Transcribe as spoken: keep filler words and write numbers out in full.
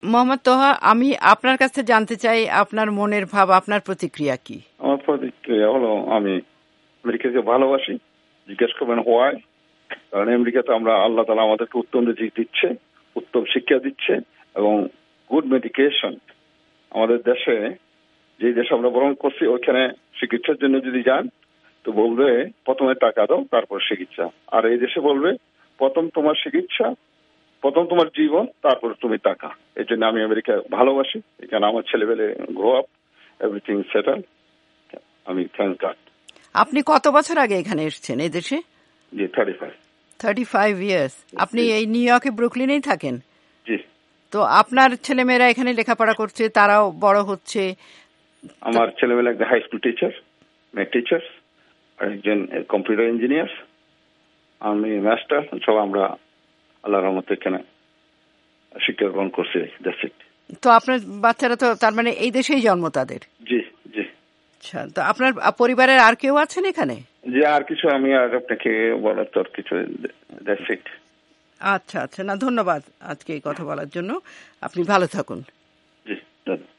মোহাম্মদ তোহা, আমি আপনার কাছে জানতে চাই আপনার মনের ভাব, আপনার প্রতিক্রিয়া কি? আমার প্রতিক্রিয়া হলো আমি আমেরিকাকে ভালোবাসি। জিজ্ঞেস করবেন হোয়াই? কারণ আমেরিকাতে আমরা আল্লাহ তাআলা আমাদেরকে উত্তম রিজিক দিচ্ছে, উত্তম শিক্ষা দিচ্ছে এবং গুড মেডিকেশন। আমাদের দেশে যে দেশে আমরা গ্রহণ করছি ওইখানে চিকিৎসার জন্য যদি যান তো বলবে প্রথমে টাকা দাও তারপর চিকিৎসা, আর এই দেশে বলবে প্রথম তোমার চিকিৎসা, প্রথম তোমার জীবন, তারপর তুমি টাকা। এই জন্য আমি আমেরিকা ভালোবাসি। এখানে আমার ছেলেবেলে গ্রো আপ, এভরিথিং সেটেল। আমি থ্যাংক গড। আপনি কত বছর আগে এখানে এসেছেন এই দেশে? জি, thirty five. Thirty five years. আপনি এই নিউ ইয়র্কে ব্রুকলিনেই থাকেন? জি। তো আপনার ছেলেমেয়েরা এখানে লেখাপড়া করছে, তারাও বড় হচ্ছে? আমার ছেলেমেয়েরা একটা high school teacher, math teacher, একজন কম্পিউটার ইঞ্জিনিয়ার, আমি মাস্টার। সব আমরা আল্লাহর রহমতে এখানে শিক্ষা গ্রহণ করছি। That's it. তো আপনার বাচ্চারা তো তার মানে এই দেশেই জন্ম তাদের? জি জি। আচ্ছা, তো আপনার পরিবারের আর কেউ আছেন এখানে? জি, আর কিছু আমি আর আপনাকে বলার তোর কিছু। That's it. আচ্ছা আচ্ছা, না ধন্যবাদ আজকে এই কথা বলার জন্য। আপনি ভালো থাকুন। জি ধন্যবাদ।